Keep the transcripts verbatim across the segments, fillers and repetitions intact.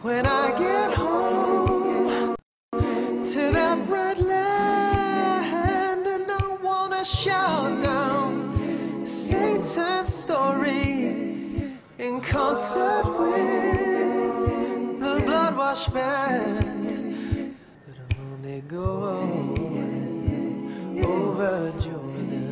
When I get home to that red land, and I wanna shout down Satan's story in concert with the blood-washed band. But I'm only going over Jordan.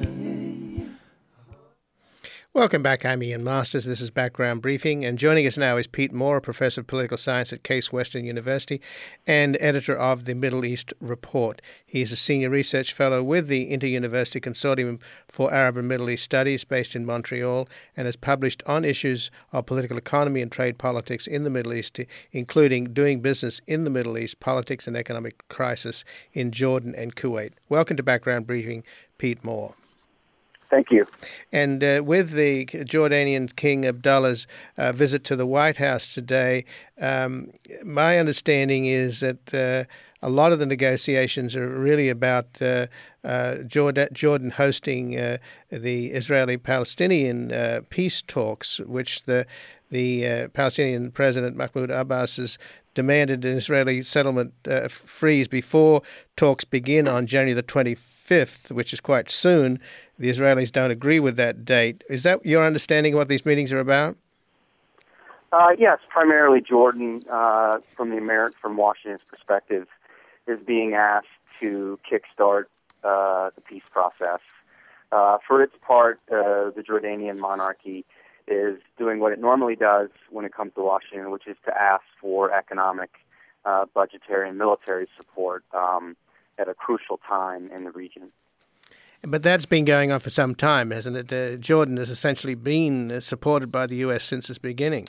Welcome back. I'm Ian Masters. This is Background Briefing, and joining us now is Pete Moore, Professor of Political Science at Case Western University and editor of the Middle East Report. He is a senior research fellow with the Inter-University Consortium for Arab and Middle East Studies based in Montreal and has published on issues of political economy and trade politics in the Middle East, including Doing Business in the Middle East, Politics and Economic Crisis in Jordan and Kuwait. Welcome to Background Briefing, Pete Moore. Thank you. And uh, with the Jordanian King Abdullah's uh, visit to the White House today, um, my understanding is that uh, a lot of the negotiations are really about uh, uh, Jordan, Jordan hosting uh, the Israeli-Palestinian uh, peace talks, which the the uh, Palestinian President Mahmoud Abbas has demanded an Israeli settlement uh, freeze before talks begin on January the twenty-fifth, which is quite soon. The Israelis don't agree with that date. Is that your understanding of what these meetings are about? Uh, yes, primarily Jordan, uh, from the American, from Washington's perspective, is being asked to kickstart uh, the peace process. Uh, for its part, uh, the Jordanian monarchy is doing what it normally does when it comes to Washington, which is to ask for economic, uh, budgetary, and military support um, at a crucial time in the region. But that's been going on for some time, hasn't it? Uh, Jordan has essentially been uh, supported by the U S since its beginning.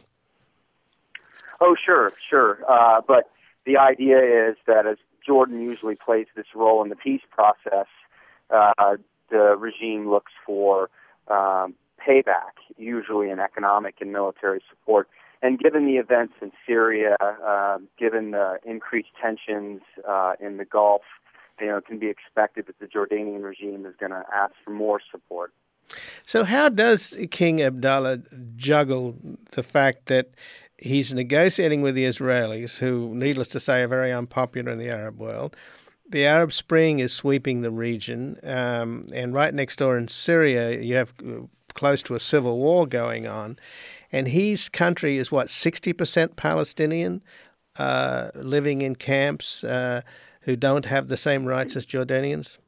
Oh, sure, sure. Uh, but the idea is that as Jordan usually plays this role in the peace process, uh, the regime looks for um, payback, usually in economic and military support. And given the events in Syria, uh, given the increased tensions uh, in the Gulf, you know, it can be expected that the Jordanian regime is going to ask for more support. So how does King Abdullah juggle the fact that he's negotiating with the Israelis, who, needless to say, are very unpopular in the Arab world? The Arab Spring is sweeping the region, um, and right next door in Syria, you have close to a civil war going on, and his country is, what, sixty percent Palestinian, uh, living in camps, uh, who don't have the same rights as Jordanians?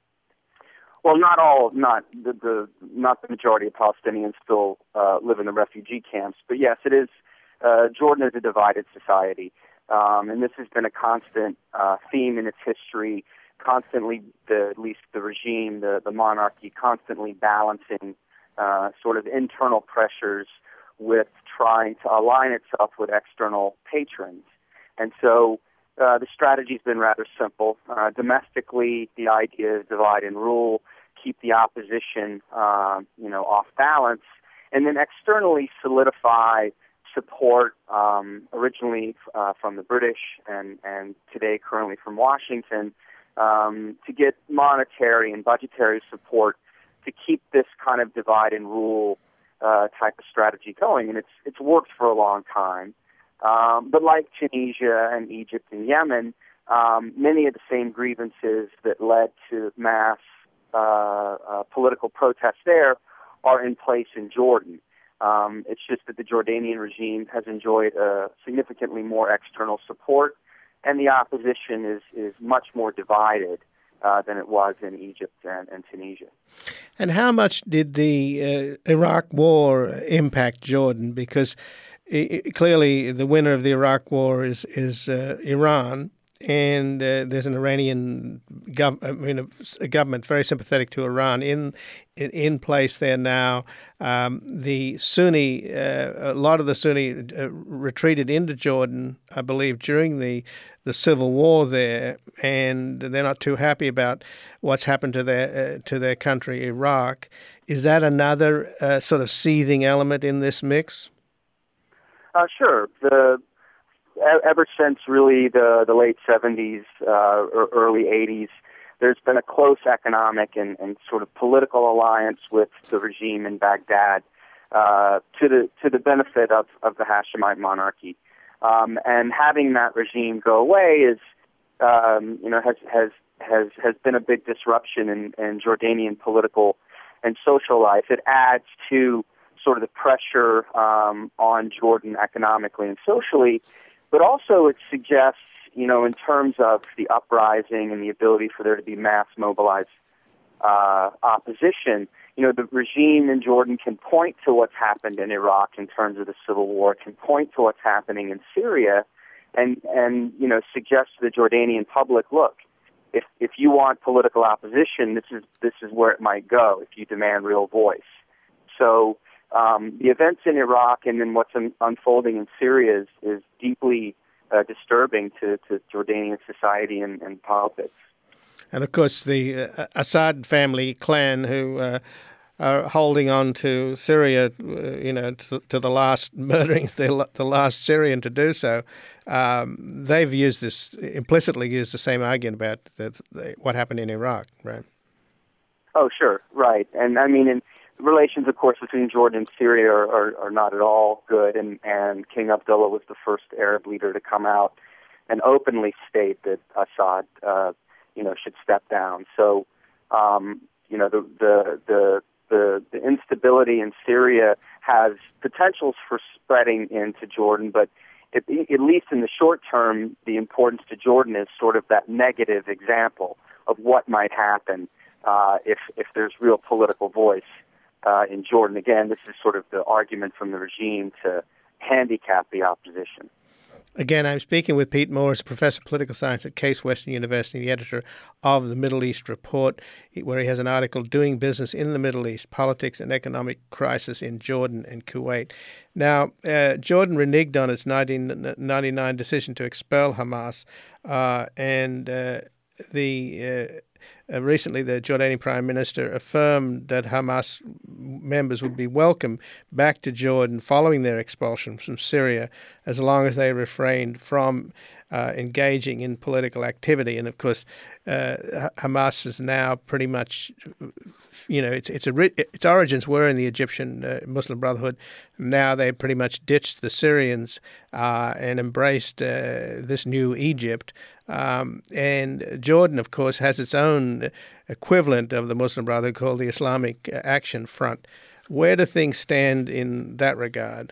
Well, not all, not the, the not the majority of Palestinians still uh, live in the refugee camps, but yes, it is. Uh, Jordan is a divided society, um, and this has been a constant uh, theme in its history. Constantly, the, at least the regime, the, the monarchy, constantly balancing uh, sort of internal pressures with trying to align itself with external patrons, and so. Uh, the strategy's been rather simple. Uh, domestically, the idea is divide and rule, keep the opposition, uh, you know, off balance, and then externally solidify support, um, originally uh, from the British and, and today currently from Washington, um, to get monetary and budgetary support to keep this kind of divide and rule uh, type of strategy going. And it's it's worked for a long time. Um, but like Tunisia and Egypt and Yemen, um, many of the same grievances that led to mass uh, uh, political protests there are in place in Jordan. Um, it's just that the Jordanian regime has enjoyed uh, significantly more external support, and the opposition is, is much more divided uh, than it was in Egypt and, and Tunisia. And how much did the uh, Iraq War impact Jordan? Because It, clearly, the winner of the Iraq War is is uh, Iran, and uh, there's an Iranian gov- I mean, a, a government very sympathetic to Iran in in, in place there now. Um, the Sunni, uh, a lot of the Sunni uh, retreated into Jordan, I believe, during the the civil war there, and they're not too happy about what's happened to their uh, to their country, Iraq. Is that another uh, sort of seething element in this mix? Uh, sure. The ever since really the, the late seventies uh, or early eighties, there's been a close economic and, and sort of political alliance with the regime in Baghdad uh, to the to the benefit of, of the Hashemite monarchy. Um, and having that regime go away is, um, you know, has has has has been a big disruption in, in Jordanian political and social life. It adds to sort of the pressure um, on Jordan economically and socially, but also it suggests, you know, in terms of the uprising and the ability for there to be mass mobilized uh, opposition, you know, the regime in Jordan can point to what's happened in Iraq in terms of the civil war, can point to what's happening in Syria, and, and you know, suggest to the Jordanian public, look, if if you want political opposition, this is this is where it might go if you demand real voice. So um, the events in Iraq and then what's un- unfolding in Syria is, is deeply uh, disturbing to, to Jordanian society and, and politics. And of course, the uh, Assad family clan who uh, are holding on to Syria, uh, you know, to, to the last, murdering the, the last Syrian to do so, um, they've used this, implicitly used the same argument about the, the, what happened in Iraq, right? Oh, sure, right. And I mean, in relations, of course, between Jordan and Syria are, are, are not at all good, and, and King Abdullah was the first Arab leader to come out and openly state that Assad, uh, you know, should step down. So, um, you know, the, the the the the instability in Syria has potentials for spreading into Jordan, but it, at least in the short term, the importance to Jordan is sort of that negative example of what might happen uh, if if there's real political voice uh, in Jordan. Again, this is sort of the argument from the regime to handicap the opposition. Again, I'm speaking with Pete Morris, professor of political science at Case Western University, the editor of the Middle East Report, where he has an article, Doing Business in the Middle East, Politics and Economic Crisis in Jordan and Kuwait. Now, uh, Jordan reneged on its nineteen ninety-nine decision to expel Hamas, uh, and uh, the uh, uh, recently the Jordanian Prime Minister affirmed that Hamas members would be welcome back to Jordan following their expulsion from Syria, as long as they refrained from uh, engaging in political activity. And of course, uh, Hamas is now pretty much, you know, its its, its origins were in the Egyptian uh, Muslim Brotherhood. Now they pretty much ditched the Syrians uh, and embraced uh, this new Egypt. Um, and Jordan, of course, has its own equivalent of the Muslim Brotherhood called the Islamic Action Front. Where do things stand in that regard?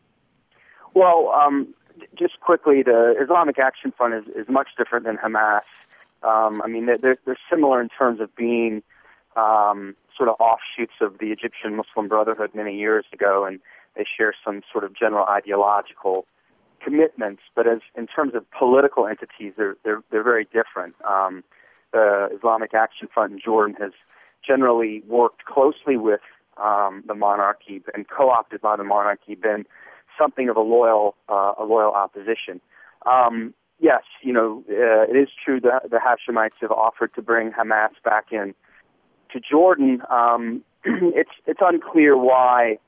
Well, um, just quickly, the Islamic Action Front is, is much different than Hamas. Um, I mean, they're, they're similar in terms of being um, sort of offshoots of the Egyptian Muslim Brotherhood many years ago, and they share some sort of general ideological commitments, but as in terms of political entities, they're they're they're very different. Um, the Islamic Action Front in Jordan has generally worked closely with um, the monarchy and co-opted by the monarchy, been something of a loyal uh, a loyal opposition. Um, yes, you know, uh, it is true that the Hashemites have offered to bring Hamas back in to Jordan. Um, it's it's unclear why.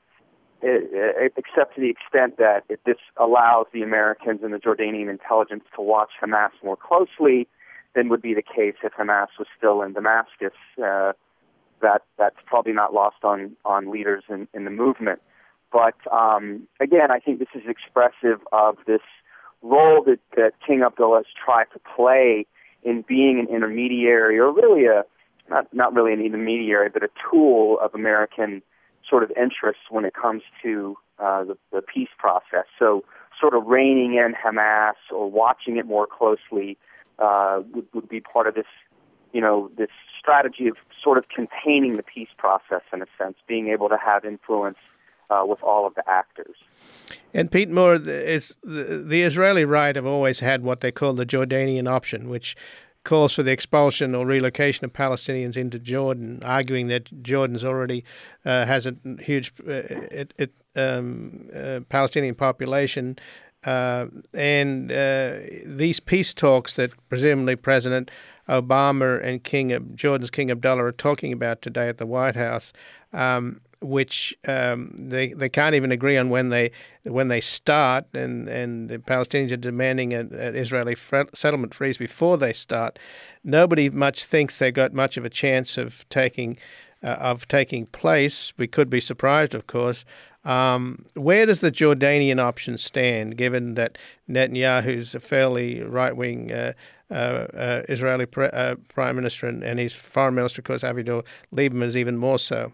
It, except to the extent that if this allows the Americans and the Jordanian intelligence to watch Hamas more closely than would be the case if Hamas was still in Damascus. Uh, that that's probably not lost on, on leaders in, in the movement. But um, again, I think this is expressive of this role that, that King Abdullah has tried to play in being an intermediary, or really a not not really an intermediary, but a tool of American sort of interests when it comes to uh, the, the peace process. So sort of reining in Hamas or watching it more closely uh, would, would be part of this, you know, this strategy of sort of containing the peace process in a sense, being able to have influence uh, with all of the actors. And Pete Moore, it's, the, the Israeli right have always had what they call the Jordanian option, which calls for the expulsion or relocation of Palestinians into Jordan, arguing that Jordan's already uh, has a huge uh, it, it, um, uh, Palestinian population. Uh, and uh, these peace talks that presumably President Obama and King Jordan's King Abdullah are talking about today at the White House, um, which um, they they can't even agree on when they when they start, and, and the Palestinians are demanding an Israeli settlement freeze before they start. Nobody much thinks they got much of a chance of taking uh, of taking place. We could be surprised, of course, Um, where does the Jordanian option stand, given that Netanyahu's a fairly right-wing uh, uh, uh, Israeli pre- uh, prime minister, and, and his foreign minister, of course, Avigdor Lieberman, is even more so?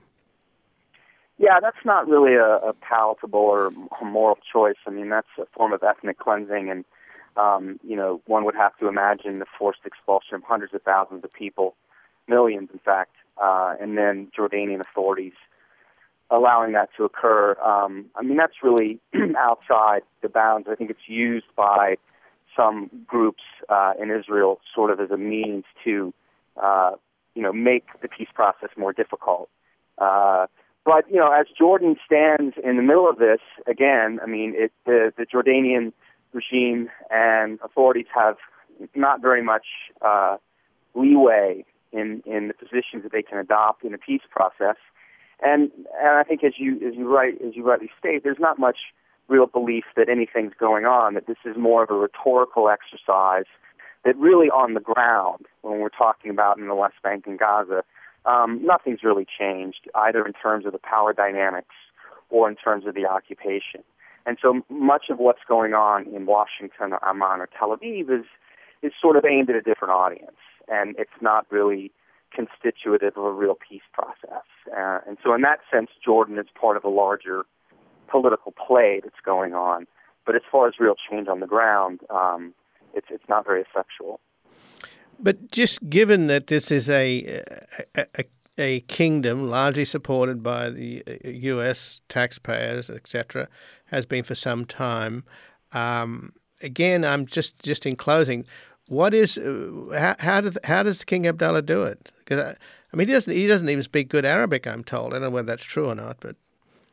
Yeah, that's not really a, a palatable or a moral choice. I mean, that's a form of ethnic cleansing, and um, you know, one would have to imagine the forced expulsion of hundreds of thousands of people, millions, in fact, uh, and then Jordanian authorities allowing that to occur. Um, I mean, that's really outside the bounds. I think it's used by some groups uh, in Israel sort of as a means to, uh, you know, make the peace process more difficult. Uh, but, you know, as Jordan stands in the middle of this, again, I mean, it, the, the Jordanian regime and authorities have not very much uh, leeway in, in the positions that they can adopt in a peace process. And and I think, as you as you right as you rightly state, there's not much real belief that anything's going on. That this is more of a rhetorical exercise. That really, on the ground, when we're talking about in the West Bank and Gaza, um, nothing's really changed, either in terms of the power dynamics or in terms of the occupation. And so much of what's going on in Washington or Amman or Tel Aviv is is sort of aimed at a different audience, and it's not really constitutive of a real peace process. Uh, and so in that sense, Jordan is part of a larger political play that's going on. But as far as real change on the ground, um, it's it's not very effectual. But just given that this is a, a, a, a kingdom largely supported by the U S taxpayers, et cetera, has been for some time, um, again, I'm just, just in closing, what is uh, how how, do, how does King Abdullah do it? Because I, I mean, he doesn't he doesn't even speak good Arabic, I'm told. I don't know whether that's true or not, but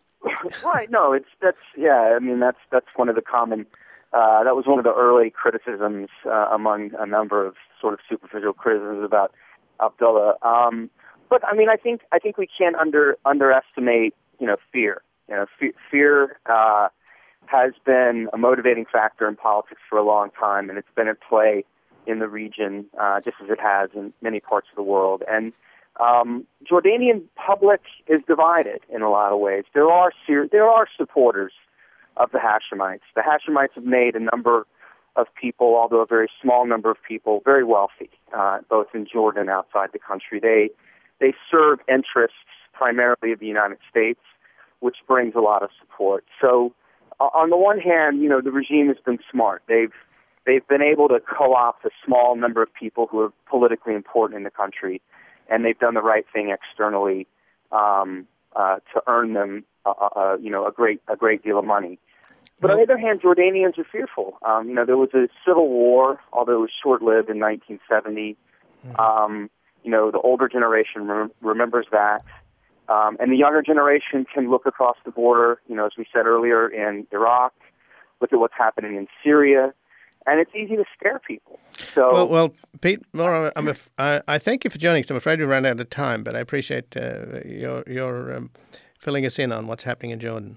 right. No, it's that's yeah. I mean, that's that's one of the common. Uh, that was one of the early criticisms uh, among a number of sort of superficial criticisms about Abdullah. Um, but I mean, I think I think we can't under underestimate you know fear. You know, fe- fear uh, has been a motivating factor in politics for a long time, and it's been at play in the region, uh, just as it has in many parts of the world. And um, Jordanian public is divided in a lot of ways. There are ser- there are supporters of the Hashemites. The Hashemites have made a number of people, although a very small number of people, very wealthy, uh, both in Jordan and outside the country. They they serve interests primarily of the United States, which brings a lot of support. So uh, on the one hand, you know, the regime has been smart. They've They've been able to co-opt a small number of people who are politically important in the country, and they've done the right thing externally um, uh, to earn them, uh, uh, you know, a great a great deal of money. But on the other hand, Jordanians are fearful. Um, you know, there was a civil war, although it was short-lived in nineteen seventy. Mm-hmm. Um, you know, the older generation rem- remembers that, um, and the younger generation can look across the border. You know, as we said earlier, in Iraq, look at what's happening in Syria. And it's easy to scare people. So, well, well, Pete, Moore, I'm a, I, I thank you for joining us. I'm afraid we ran out of time, but I appreciate uh, your your um, filling us in on what's happening in Jordan.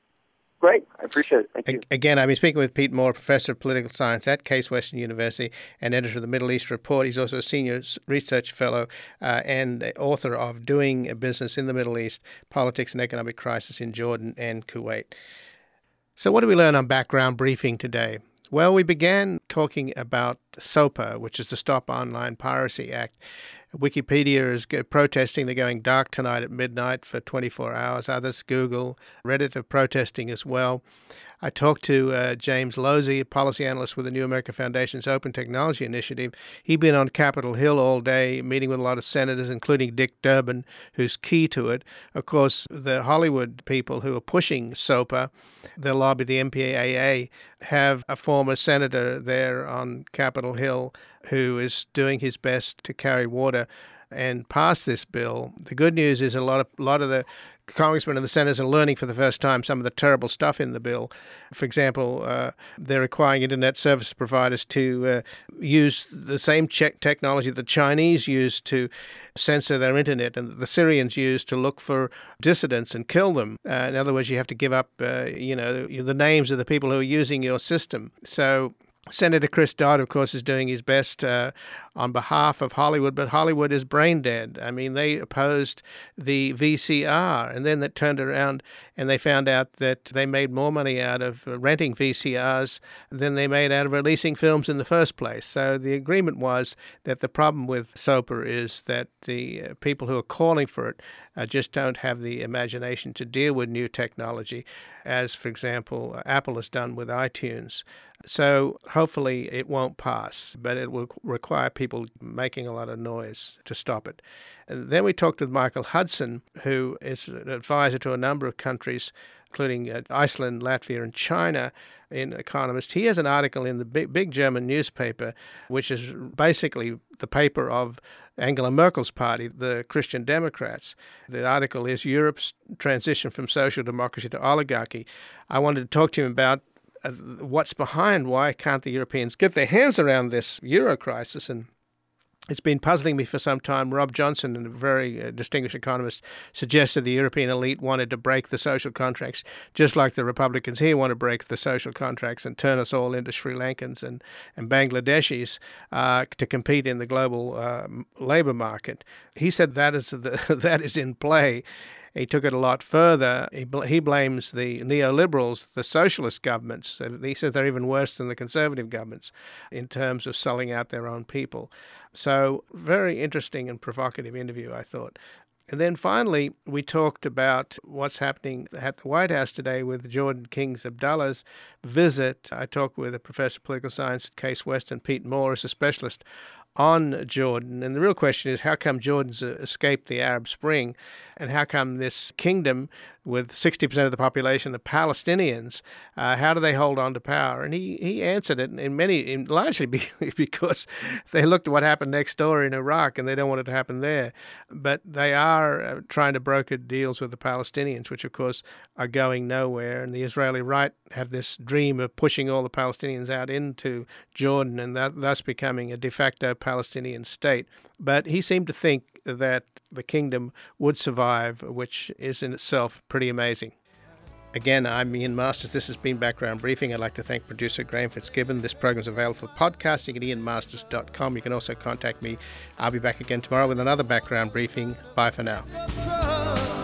Great, I appreciate it. Thank you. Again, I've been speaking with Pete Moore, professor of political science at Case Western University and editor of the Middle East Report. He's also a senior research fellow uh, and author of Doing a Business in the Middle East: Politics and Economic Crisis in Jordan and Kuwait. So, what did we learn on Background Briefing today? Well, we began talking about SOPA, which is the Stop Online Piracy Act. Wikipedia is protesting. They're going dark tonight at midnight for twenty-four hours. Others, Google, Reddit are protesting as well. I talked to uh, James Losey, a policy analyst with the New America Foundation's Open Technology Initiative. He'd been on Capitol Hill all day, meeting with a lot of senators, including Dick Durbin, who's key to it. Of course, the Hollywood people who are pushing SOPA, the lobby, the M P A A, have a former senator there on Capitol Hill who is doing his best to carry water and pass this bill. The good news is a lot of a lot of the congressmen and the senators are learning for the first time some of the terrible stuff in the bill. For example, uh, they're requiring internet service providers to uh, use the same check technology the Chinese use to censor their internet and the Syrians use to look for dissidents and kill them. Uh, in other words, you have to give up, uh, you know, the names of the people who are using your system. So Senator Chris Dodd, of course, is doing his best uh, on behalf of Hollywood, but Hollywood is brain dead. I mean, they opposed the V C R, and then they turned around and they found out that they made more money out of renting V C Rs than they made out of releasing films in the first place. So the agreement was that the problem with SOPA is that the uh, people who are calling for it uh, just don't have the imagination to deal with new technology, as, for example, Apple has done with iTunes. So hopefully it won't pass, but it will require people making a lot of noise to stop it. And then we talked with Michael Hudson, who is an advisor to a number of countries, including uh, Iceland, Latvia, and China, in Economist. He has an article in the big, big German newspaper, which is basically the paper of Angela Merkel's party, the Christian Democrats. The article is Europe's Transition from Social Democracy to Oligarchy. I wanted to talk to him about uh, what's behind why can't the Europeans get their hands around this Euro crisis, and it's been puzzling me for some time. Rob Johnson, a very uh, distinguished economist, suggested the European elite wanted to break the social contracts, just like the Republicans here want to break the social contracts and turn us all into Sri Lankans and, and Bangladeshis uh, to compete in the global uh, labor market. He said that is the, that is in play. He took it a lot further. He, bl- he blames the neoliberals, the socialist governments. He said they're even worse than the conservative governments in terms of selling out their own people. So very interesting and provocative interview, I thought. And then finally, we talked about what's happening at the White House today with Jordan King Abdullah's visit. I talked with a professor of political science at Case Western, Pete Moore, is a specialist on Jordan. And the real question is, how come Jordan's escaped the Arab Spring, and how come this kingdom with sixty percent of the population of Palestinians, uh, how do they hold on to power? And he, he answered it in many, in largely because they looked at what happened next door in Iraq and they don't want it to happen there. But they are uh, trying to broker deals with the Palestinians, which of course are going nowhere. And the Israeli right have this dream of pushing all the Palestinians out into Jordan and that, thus becoming a de facto Palestinian state. But he seemed to think that the kingdom would survive, which is in itself pretty amazing. Again, I'm Ian Masters. This has been Background Briefing. I'd like to thank producer Graham Fitzgibbon. This program is available for podcasting at ian masters dot com. You can also contact me. I'll be back again tomorrow with another Background Briefing. Bye for now.